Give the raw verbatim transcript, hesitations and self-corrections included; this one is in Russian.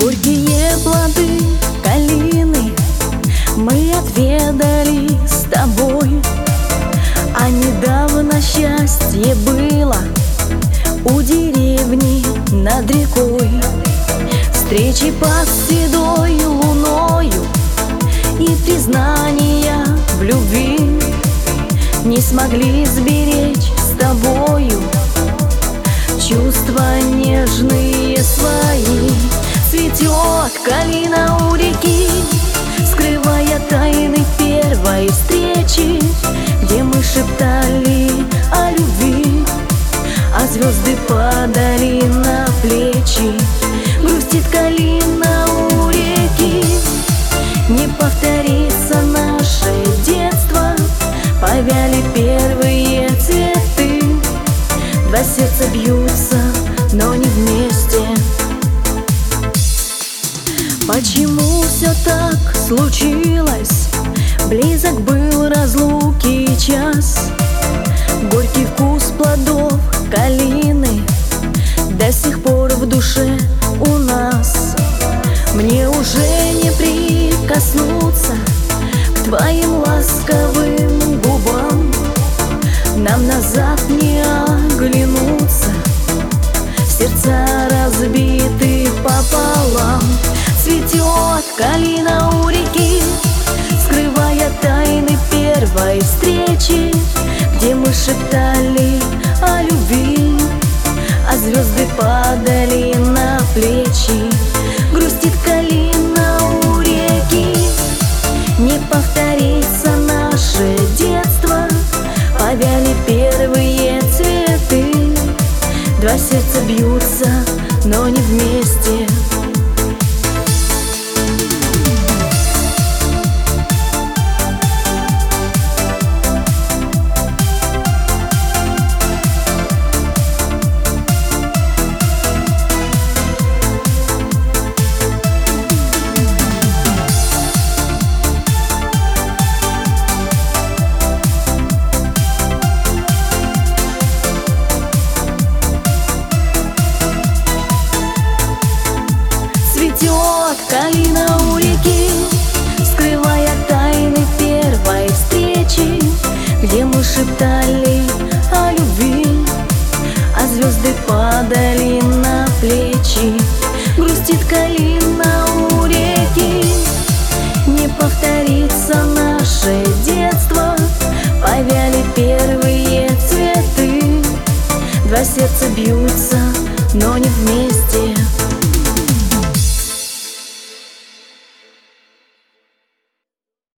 Горькие плоды калины мы отведали с тобой, а недавно счастье было у деревни над рекой. Встречи под седой луною и признания в любви не смогли сберечь с тобою чувства нежные свои. Цветет калина у реки, скрывая тайны первой встречи, где мы шептали о любви, а звезды падали на плечи. Грустит калина у реки, не повторится наше детство, повяли первые цветы. Два сердца бьются, но не вместе. Почему все так случилось? Близок был разлуки час. Горький вкус плодов калины до сих пор в душе у нас. Мне уже не прикоснуться к твоим ласковым губам, нам назад не оглянуться, сердца разбиты пополам. Цветет калина у реки, скрывая тайны первой встречи, где мы шептали о любви, а звезды падали на плечи. Грустит калина у реки, не повторится наше детство, повяли первые цветы. Два сердца бьются, но не вместе. Цветет калина у реки, скрывая тайны первой встречи, где мы шептали о любви, а звезды падали на плечи. Грустит калина у реки, не повторится наше детство, повяли первые цветы. Два сердца бьются, но не вместе.